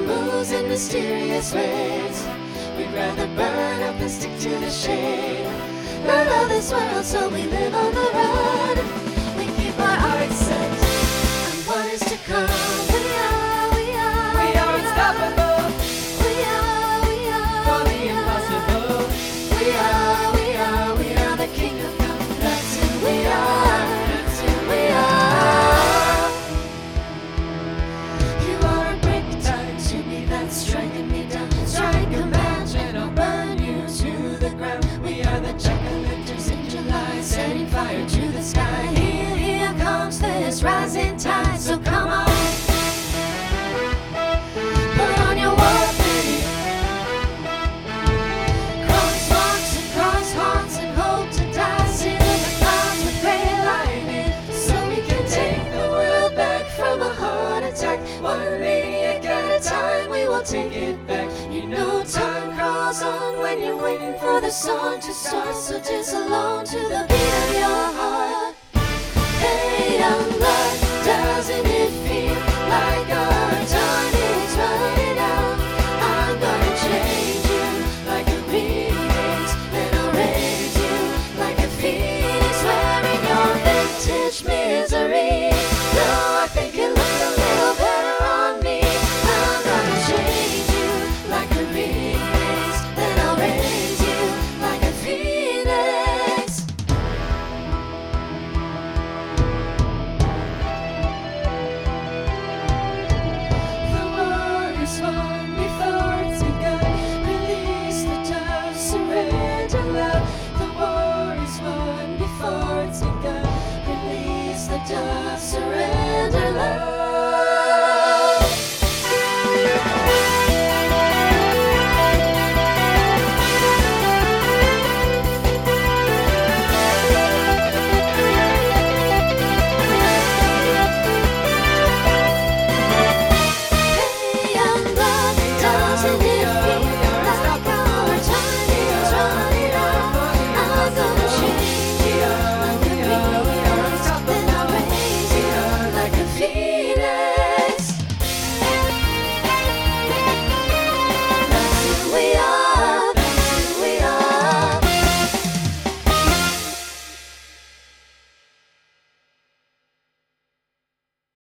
moves in mysterious ways. We'd rather burn up than stick to the shade. None of this world, so we live on the run. We keep our hearts set on what is to come. We are unstoppable. For the impossible. We are the king of comfort. That's who we are. That's who we are. You are a brick tied to me that's striking me down. Strike a match and I'll burn you to the ground. We are the jack-o'-lanterns in July, setting fire to the sky. Here comes this rising tide. So come on, put on your war paint. Crosswalks and crosswalks and hope to die. Seal the clouds with gray lightning, so we can take the world back from a heart attack. One maniac at a time, we will take it back. You know time crawls on when you're waiting for the song to start. So dance along to the beat of your heart. Hey, young blood, doesn't